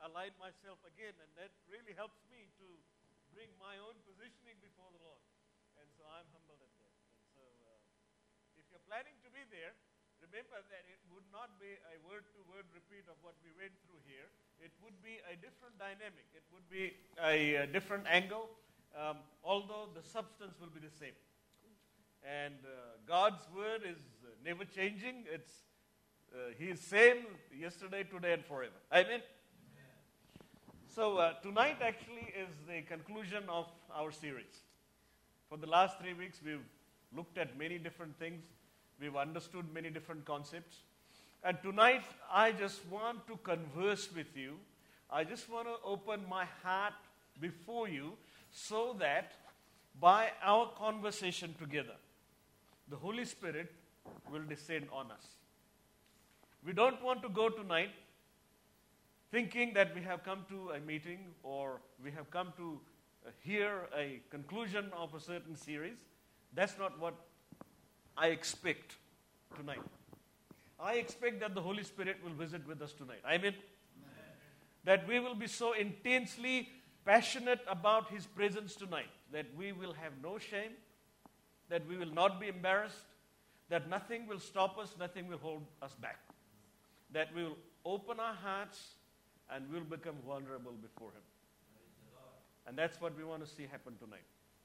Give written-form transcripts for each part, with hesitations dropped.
align myself again, and that really helps me to bring my own positioning before the Lord. And so I'm humbled at that. And so if you're planning to be there, remember that it would not be a word-to-word repeat of what we went through here. It would be a different dynamic. It would be a different angle, although the substance will be the same. And God's word is never changing. He is same yesterday, today, and forever. Amen? So tonight actually is the conclusion of our series. For the last 3 weeks, we've looked at many different things. We've understood many different concepts. And tonight, I just want to converse with you. I just want to open my heart before you so that by our conversation together, the Holy Spirit will descend on us. We don't want to go tonight thinking that we have come to a meeting or we have come to hear a conclusion of a certain series. That's not what I expect tonight. I expect that the Holy Spirit will visit with us tonight. Amen? That we will be so intensely passionate about His presence tonight that we will have no shame, that we will not be embarrassed, that nothing will stop us, nothing will hold us back. That we will open our hearts and we'll become vulnerable before Him. And that's what we want to see happen tonight.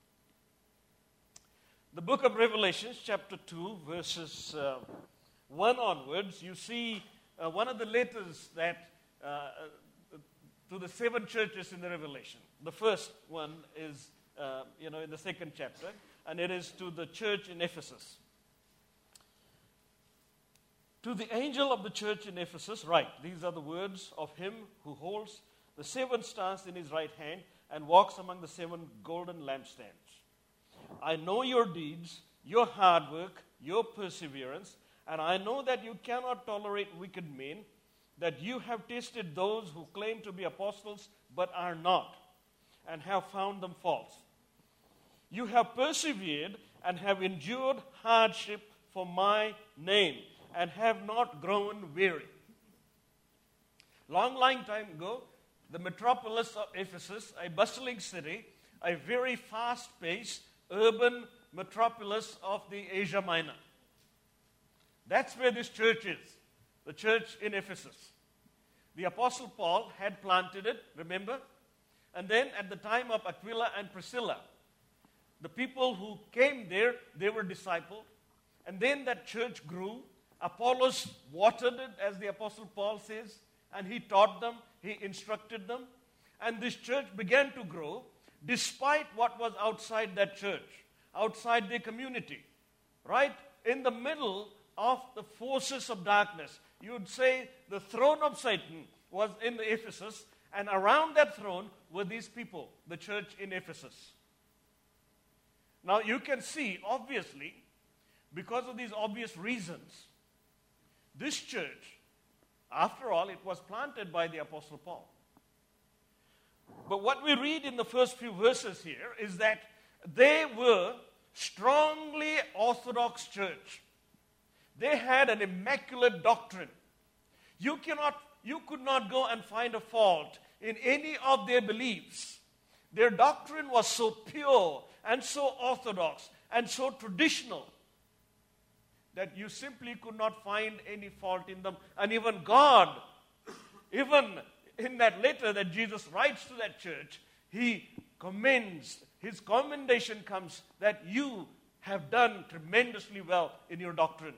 The book of Revelation, chapter 2, verses 1 onwards, you see one of the letters that to the 7 churches in the Revelation. The first one is, in the 2nd chapter, and it is to the church in Ephesus. To the angel of the church in Ephesus, write, these are the words of Him who holds the 7 stars in His right hand and walks among the 7 golden lampstands. I know your deeds, your hard work, your perseverance, and I know that you cannot tolerate wicked men, that you have tested those who claim to be apostles but are not, and have found them false. You have persevered and have endured hardship for my name, and have not grown weary. Long time ago, the metropolis of Ephesus, a bustling city, a very fast-paced, urban metropolis of the Asia Minor. That's where this church is, the church in Ephesus. The Apostle Paul had planted it, remember? And then at the time of Aquila and Priscilla, the people who came there, they were discipled. And then that church grew. Apollos watered it, as the Apostle Paul says, and he taught them, he instructed them. And this church began to grow despite what was outside that church, outside their community, right in the middle of the forces of darkness. You would say the throne of Satan was in Ephesus, and around that throne were these people, the church in Ephesus. Now you can see, obviously, because of these obvious reasons, this church, after all, it was planted by the Apostle Paul. But what we read in the first few verses here is that they were strongly orthodox church. They had an immaculate doctrine. You could not go and find a fault in any of their beliefs. Their doctrine was so pure and so orthodox and so traditional that you simply could not find any fault in them. And even God, even in that letter that Jesus writes to that church, He commends, His commendation comes that you have done tremendously well in your doctrine.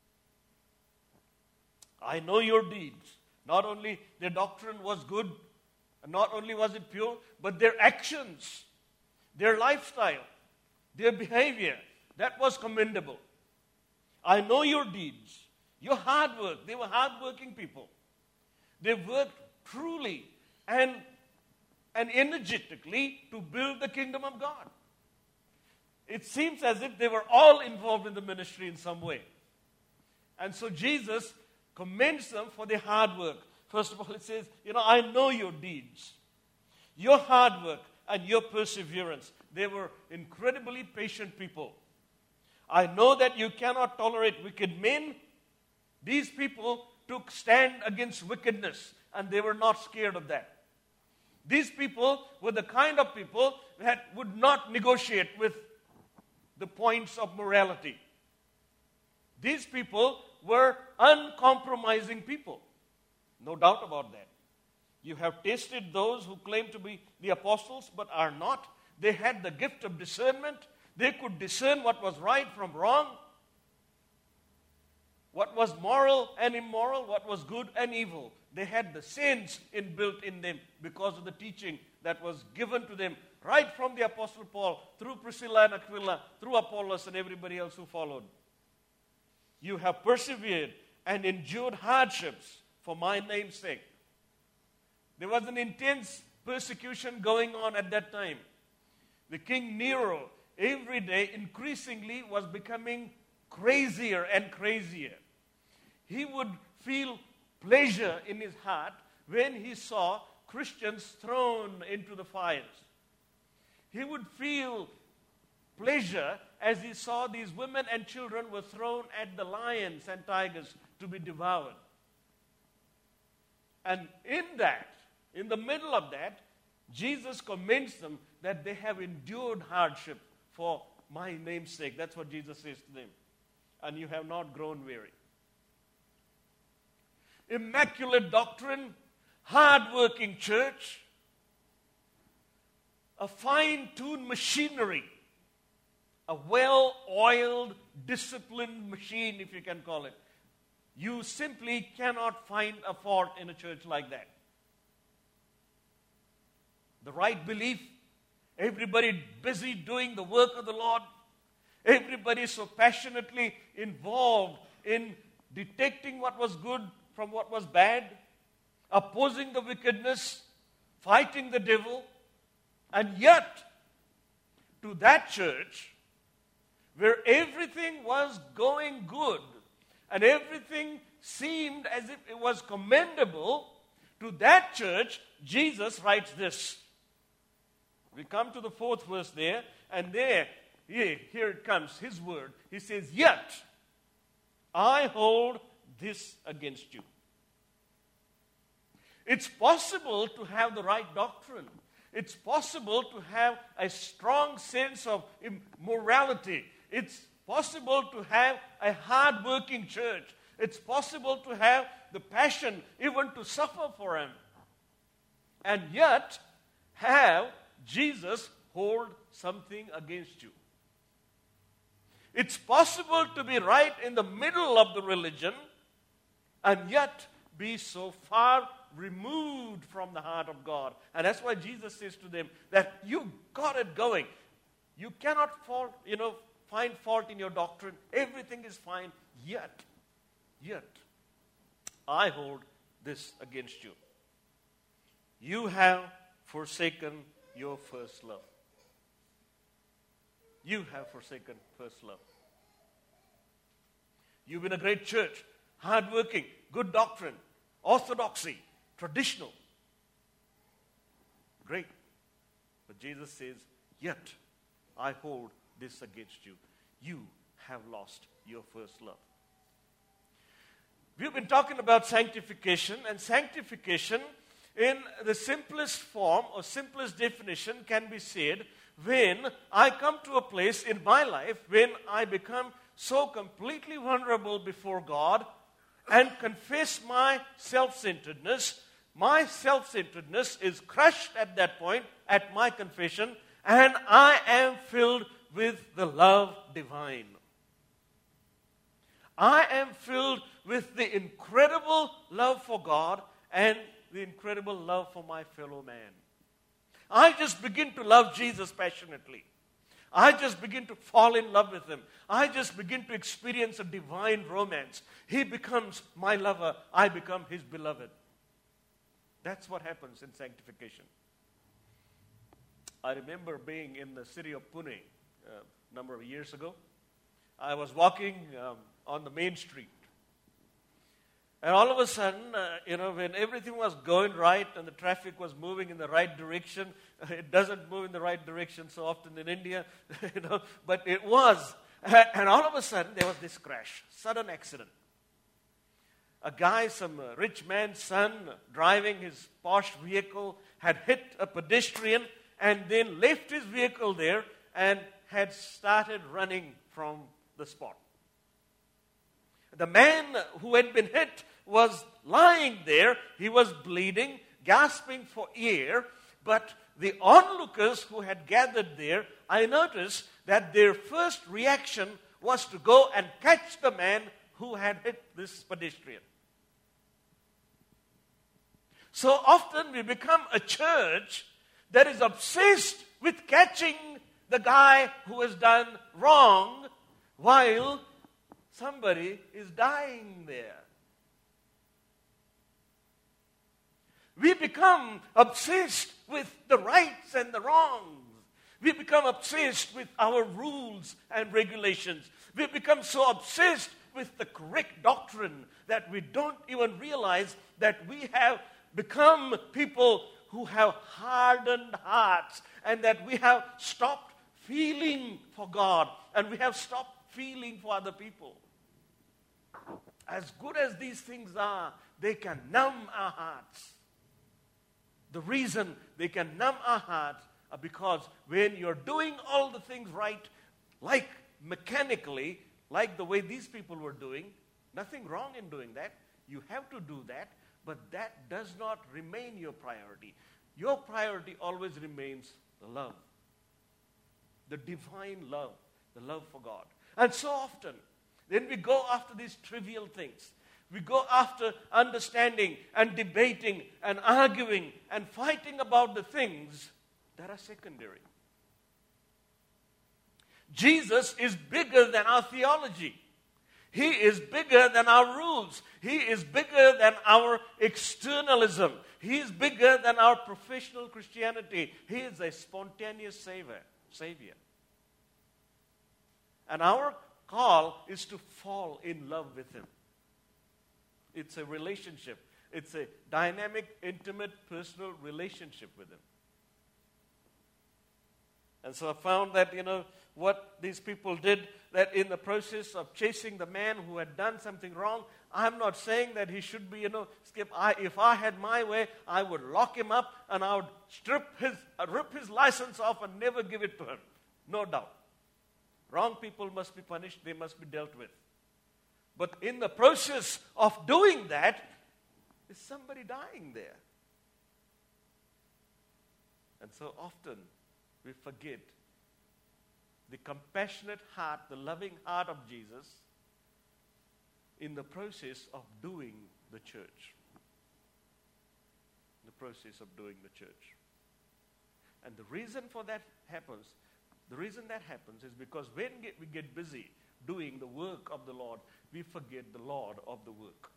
I know your deeds. Not only their doctrine was good, and not only was it pure, but their actions, their lifestyle, their behavior, that was commendable. I know your deeds, your hard work. They were hard-working people. They worked truly and energetically to build the kingdom of God. It seems as if they were all involved in the ministry in some way. And so Jesus commends them for their hard work. First of all, it says, I know your deeds, your hard work, and your perseverance. They were incredibly patient people. I know that you cannot tolerate wicked men. These people took stand against wickedness, and they were not scared of that. These people were the kind of people that would not negotiate with the points of morality. These people were uncompromising people. No doubt about that. You have tasted those who claim to be the apostles but are not. They had the gift of discernment. They could discern what was right from wrong, what was moral and immoral, what was good and evil. They had the saints inbuilt in them because of the teaching that was given to them right from the Apostle Paul, through Priscilla and Aquila, through Apollos and everybody else who followed. You have persevered and endured hardships for my name's sake. There was an intense persecution going on at that time. The King Nero, every day, increasingly was becoming crazier and crazier. He would feel pleasure in his heart when he saw Christians thrown into the fires. He would feel pleasure as he saw these women and children were thrown at the lions and tigers to be devoured. And in the middle of that, Jesus commends them that they have endured hardship for my name's sake. That's what Jesus says to them. And you have not grown weary. Immaculate doctrine, hard-working church, a fine-tuned machinery, a well-oiled, disciplined machine, if you can call it. You simply cannot find a fault in a church like that. The right belief, everybody busy doing the work of the Lord, everybody so passionately involved in detecting what was good from what was bad, opposing the wickedness, fighting the devil, and yet to that church where everything was going good and everything seemed as if it was commendable, to that church Jesus writes this. We come to the 4th verse there, and here it comes, his word. He says, yet I hold this against you. It's possible to have the right doctrine. It's possible to have a strong sense of morality. It's possible to have a hard-working church. It's possible to have the passion even to suffer for him. And yet have Jesus hold something against you. It's possible to be right in the middle of the religion and yet be so far removed from the heart of God. And that's why Jesus says to them that you got it going. You cannot find fault in your doctrine. Everything is fine. Yet, I hold this against you. You have forsaken your first love. You have forsaken first love. You've been a great church, hardworking, good doctrine, orthodoxy, traditional. Great. But Jesus says, yet I hold this against you. You have lost your first love. We've been talking about sanctification, and sanctification in the simplest form or simplest definition can be said when I come to a place in my life when I become so completely vulnerable before God and confess my self-centeredness. My self-centeredness is crushed at that point at my confession, and I am filled with the love divine. I am filled with the incredible love for God and the incredible love for my fellow man. I just begin to love Jesus passionately. I just begin to fall in love with him. I just begin to experience a divine romance. He becomes my lover. I become his beloved. That's what happens in sanctification. I remember being in the city of Pune a number of years ago. I was walking on the main street. And all of a sudden, when everything was going right and the traffic was moving in the right direction, it doesn't move in the right direction so often in India, but it was. And all of a sudden, there was this crash, sudden accident. a guy, some rich man's son, driving his posh vehicle, had hit a pedestrian and then left his vehicle there and had started running from the spot. The man who had been hit was lying there. He was bleeding, gasping for air. But the onlookers who had gathered there, I noticed that their first reaction was to go and catch the man who had hit this pedestrian. So often we become a church that is obsessed with catching the guy who has done wrong while somebody is dying there. We become obsessed with the rights and the wrongs. We become obsessed with our rules and regulations. We become so obsessed with the correct doctrine that we don't even realize that we have become people who have hardened hearts, and that we have stopped feeling for God, and we have stopped feeling for other people. As good as these things are, they can numb our hearts. The reason they can numb our hearts are because when you're doing all the things right, like mechanically, like the way these people were doing, nothing wrong in doing that. You have to do that, but that does not remain your priority. Your priority always remains the love, the divine love, the love for God. And so often, then we go after these trivial things. We go after understanding and debating and arguing and fighting about the things that are secondary. Jesus is bigger than our theology. He is bigger than our rules. He is bigger than our externalism. He is bigger than our professional Christianity. He is a spontaneous Savior. And our call is to fall in love with Him. It's a relationship. It's a dynamic, intimate, personal relationship with Him. And so I found that, what these people did, that in the process of chasing the man who had done something wrong, I'm not saying that he should be, if I had my way, I would lock him up and I would rip his license off and never give it to him. No doubt. Wrong people must be punished. They must be dealt with. But in the process of doing that, is somebody dying there. And so often we forget the compassionate heart, the loving heart of Jesus in the process of doing the church. The process of doing the church. And the reason for that happens, is because when we get busy doing the work of the Lord, we forget the Lord of the work.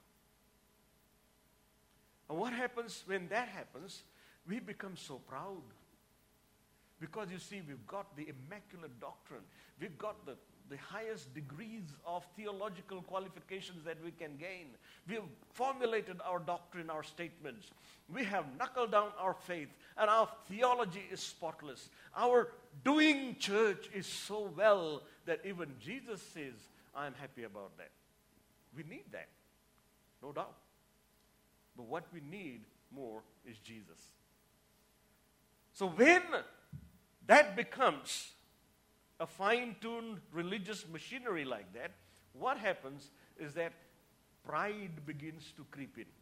And what happens when that happens? We become so proud. Because you see, we've got the immaculate doctrine. We've got the highest degrees of theological qualifications that we can gain. We've formulated our doctrine, our statements. We have knuckled down our faith, and our theology is spotless. Our doing church is so well that even Jesus says, I'm happy about that. We need that, no doubt. But what we need more is Jesus. So when that becomes a fine-tuned religious machinery like that, what happens is that pride begins to creep in.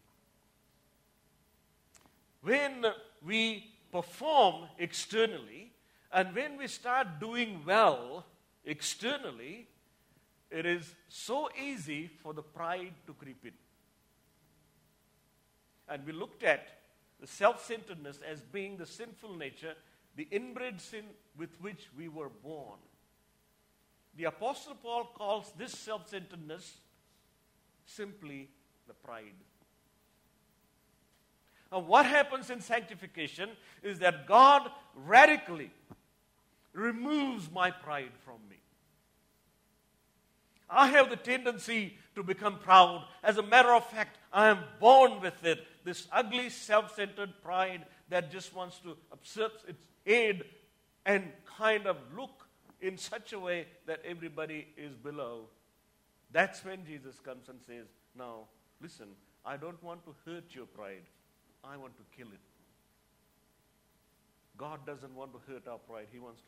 When we perform externally and when we start doing well externally, it is so easy for the pride to creep in. And we looked at the self-centeredness as being the sinful nature, the inbred sin with which we were born. The Apostle Paul calls this self-centeredness simply the pride. And what happens in sanctification is that God radically removes my pride from me. I have the tendency to become proud. As a matter of fact, I am born with it. This ugly, self-centered pride that just wants to assert its head and kind of look in such a way that everybody is below. That's when Jesus comes and says, now, Listen, I don't want to hurt your pride. I want to kill it. God doesn't want to hurt our pride. He wants to